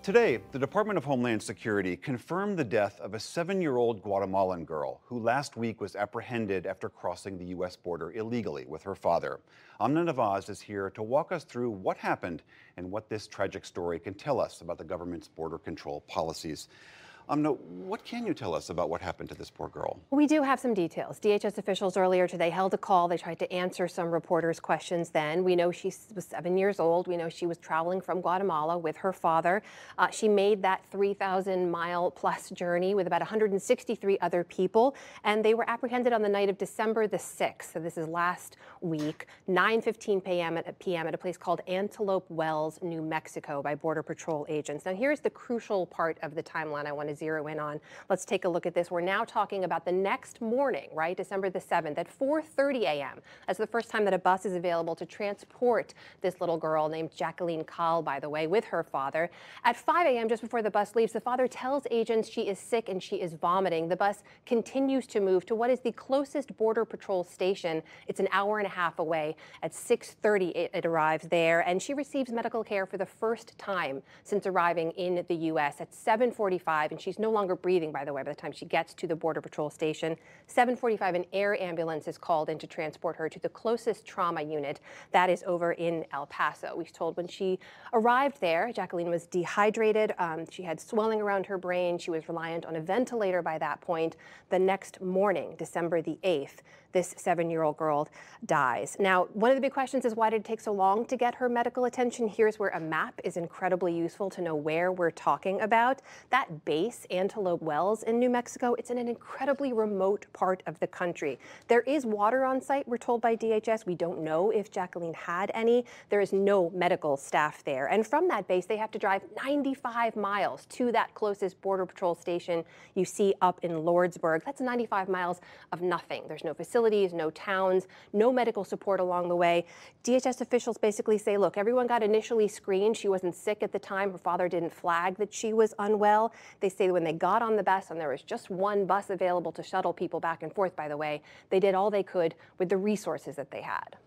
Today, the Department of Homeland Security confirmed the death of a 7-year-old Guatemalan girl who last week was apprehended after crossing the U.S. border illegally with her father. Amna Nawaz is here to walk us through what happened and what this tragic story can tell us about the government's border control policies. Amna, what can you tell us about what happened to this poor girl? We do have some details. DHS officials earlier today held a call. They tried to answer some reporters' questions then. We know she was 7 years old. We know she was traveling from Guatemala with her father. She made that 3,000-mile-plus journey with about 163 other people, and they were apprehended on the night of December the 6th. So this is last week, 9:15 p.m. at a place called Antelope Wells, New Mexico, by Border Patrol agents. Now, here's the crucial part of the timeline I want to zero in on. Let's take a look at this. We're now talking about the next morning, right? December the 7th at 4:30 a.m. That's the first time that a bus is available to transport this little girl named Jacqueline Kahl, by the way, with her father. At 5 a.m., just before the bus leaves, the father tells agents she is sick and she is vomiting. The bus continues to move to what is the closest Border Patrol station. It's an hour and a half away. At 6:30, it arrives there, and she receives medical care for the first time since arriving in the U.S. at 7:45, and she's no longer breathing, by the way, by the time she gets to the Border Patrol station. 7:45, an air ambulance is called in to transport her to the closest trauma unit. That is over in El Paso. We're told when she arrived there, Jacqueline was dehydrated. She had swelling around her brain. She was reliant on a ventilator by that point. The next morning, December the 8th, this 7-year-old girl dies. Now, one of the big questions is, why did it take so long to get her medical attention? Here's where a map is incredibly useful to know where we're talking about. That base, Antelope Wells in New Mexico, it's in an incredibly remote part of the country. There is water on site, we're told by DHS. We don't know if Jacqueline had any. There is no medical staff there. And from that base, they have to drive 95 miles to that closest Border Patrol station you see up in Lordsburg. That's 95 miles of nothing. There's no facilities, no towns, no medical support along the way. DHS officials basically say, look, everyone got initially screened. She wasn't sick at the time. Her father didn't flag that she was unwell. They say when they got on the bus, and there was just one bus available to shuttle people back and forth, by the way, they did all they could with the resources that they had.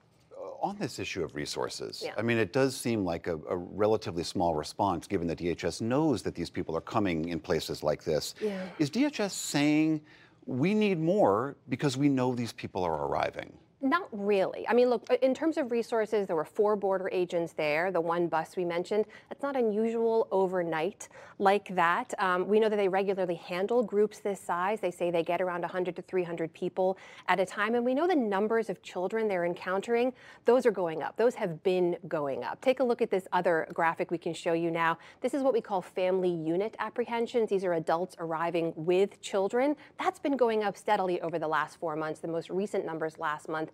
On this issue of resources, Yeah. I mean, it does seem like a relatively small response, given that DHS knows that these people are coming in places like this. Yeah. Is DHS saying we need more because we know these people are arriving? Not really. I mean, look, in terms of resources, there were 4 border agents there, the one bus we mentioned. That's not unusual overnight like that. We know that they regularly handle groups this size. They say they get around 100 to 300 people at a time. And we know the numbers of children they're encountering, those are going up. Those have been going up. Take a look at this other graphic we can show you now. This is what we call family unit apprehensions. These are adults arriving with children. That's been going up steadily over the last 4 months. The most recent numbers last month,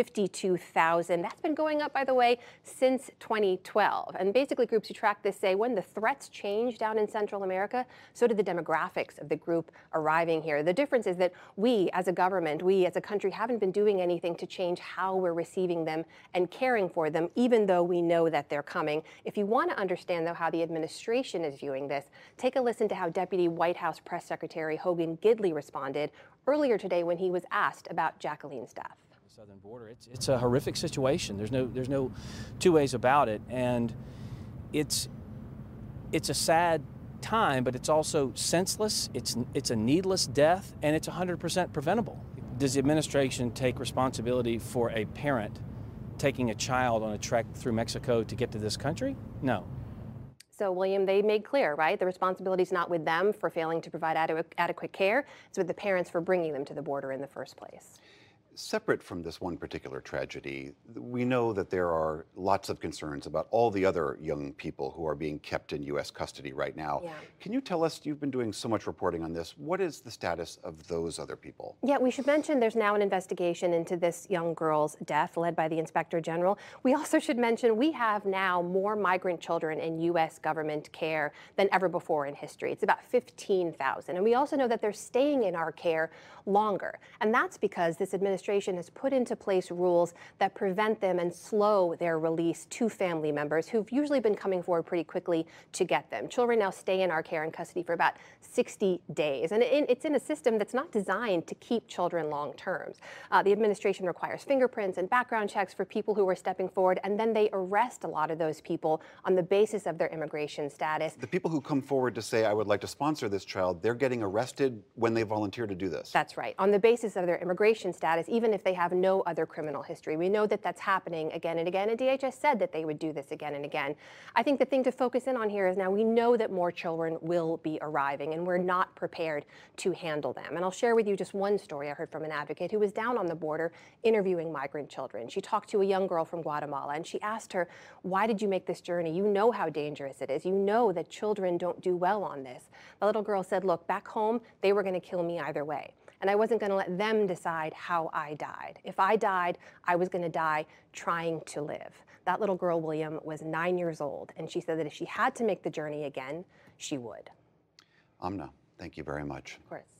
52,000. That's been going up, by the way, since 2012. And basically, groups who track this say when the threats change down in Central America, so did the demographics of the group arriving here. The difference is that we, as a government, we as a country, haven't been doing anything to change how we're receiving them and caring for them, even though we know that they're coming. If you want to understand, though, how the administration is viewing this, take a listen to how Deputy White House Press Secretary Hogan Gidley responded earlier today when he was asked about Jacqueline's death. Southern border. It's a horrific situation. There's no two ways about it, and it's a sad time, but it's also senseless. It's a needless death, and it's 100% preventable. Does the administration take responsibility for a parent taking a child on a trek through Mexico to get to this country? No. So, William, they made clear, right? The responsibility is not with them for failing to provide adequate care. It's with the parents for bringing them to the border in the first place. Separate from this one particular tragedy, we know that there are lots of concerns about all the other young people who are being kept in U.S. custody right now. Yeah. Can you tell us, you've been doing so much reporting on this, what is the status of those other people? Yeah, we should mention there's now an investigation into this young girl's death led by the Inspector General. We also should mention we have now more migrant children in U.S. government care than ever before in history. It's about 15,000. And we also know that they're staying in our care longer. And that's because this administration administration has put into place rules that prevent them and slow their release to family members who've usually been coming forward pretty quickly to get them. Children now stay in our care and custody for about 60 days, and it's in a system that's not designed to keep children long term. The administration requires fingerprints and background checks for people who are stepping forward, and then they arrest a lot of those people on the basis of their immigration status. The people who come forward to say, I would like to sponsor this child, they're getting arrested when they volunteer to do this. That's right, on the basis of their immigration status, even if they have no other criminal history. We know that that's happening again and again, and DHS said that they would do this again and again. I think the thing to focus in on here is now we know that more children will be arriving, and we're not prepared to handle them. And I'll share with you just one story I heard from an advocate who was down on the border interviewing migrant children. She talked to a young girl from Guatemala, and she asked her, why did you make this journey? You know how dangerous it is. You know that children don't do well on this. The little girl said, look, back home, they were going to kill me either way. And I wasn't going to let them decide how I died. If I died, I was going to die trying to live. That little girl, William, was 9 years old, and she said that if she had to make the journey again, she would. Amna, thank you very much. Of course.